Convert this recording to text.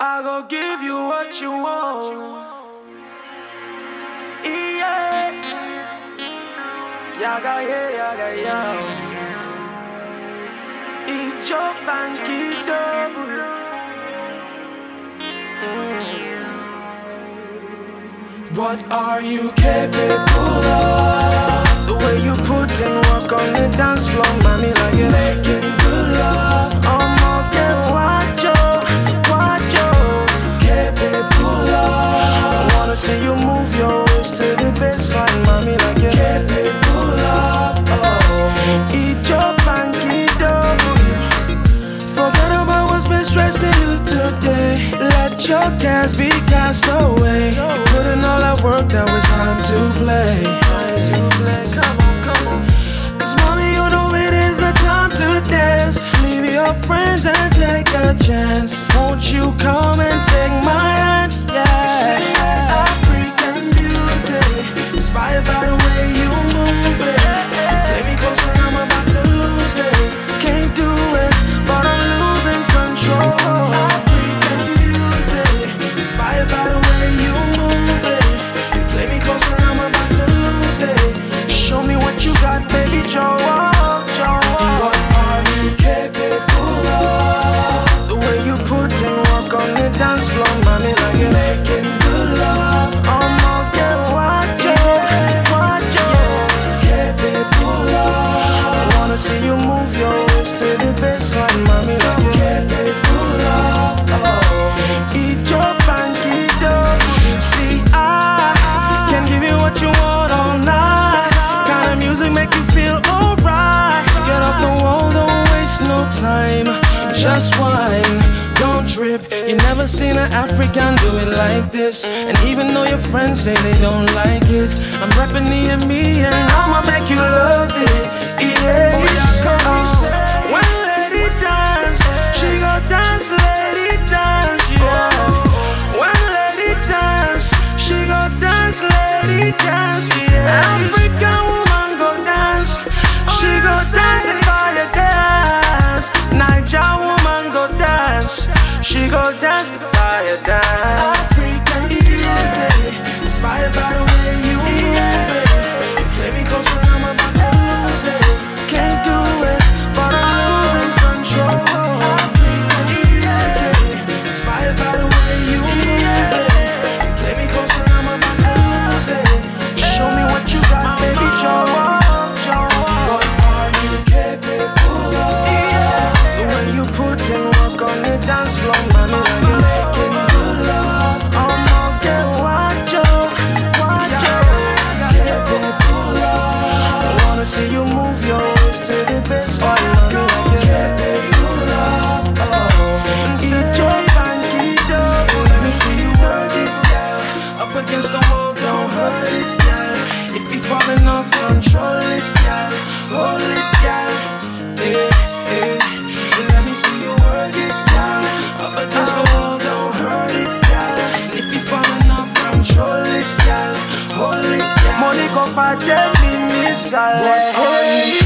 I go give you what you want. Yeah, yaga yeah, yaga yeah. Eat your banky double. What are you capable of? The way you put in work on the dance floor, mommy, like you're making good love. I'm get what you capable of. I wanna see you move your waist to the baseline, mommy, like you're capable of. Oh, eat your banky double. Forget about what's been stressing you today. Let your cares be cast away. You put in all that work, now it's time to play. Come on. Cause mommy, you know it is the time to dance. Leave your friends and take a chance. Won't you come and take my hand? Yeah. African beauty, inspired by the way you move it. Play me closer, I'm about to lose it. Can't do it, but I'm losing control. African beauty, inspired by the way you move it. Play me closer, I'm about to lose it. Show me what you got, baby Joe. What are you capable of? The way you put in work on the dance floor, mommy, like you're making good love. I'ma get what you capable of. I wanna see you move your waist to the baseline, mommy, like you're capable of. Oh, eat your banky dough. See, I can give you what you want all night. Kind of music make you feel alright. Get off the wall, don't waste no time. Just whine, don't trip. You never seen an African do it like this. And even though your friends say they don't like it, I'm repping me and I'ma make you love it. Yeah, when lady dance, she gon' dance, lady dance, yeah. When lady dance, she gon' dance, lady dance, yeah. African woman go dance, she gon' dance the fire dance. Niger woman go dance, she gon' dance the fire dance. African beauty, inspired by the way you move it. Play me closer, I'm about to lose it. Can't do it, but I'm losing control. African beauty, inspired by the way you move it. Play me closer, I'm about to lose it. Show me what you got, baby Joe. What are you capable of? The way you put in work on the dance floor, mommy, like you're making good love. I'ma get what you capable of. I wanna see you move your waist to the baseline, mommy, like you're capable of. Oh, eat your banky double. Let me see you work it, girl. Up against the wall, don't hurt it, girl. If you falling off, control it, girl. Hold it, girl. Let me see you work it, girl. Up against the wall, don't hurt it, girl. If you falling off, control it, girl. Hold it, girl. Money go by them in this. What are you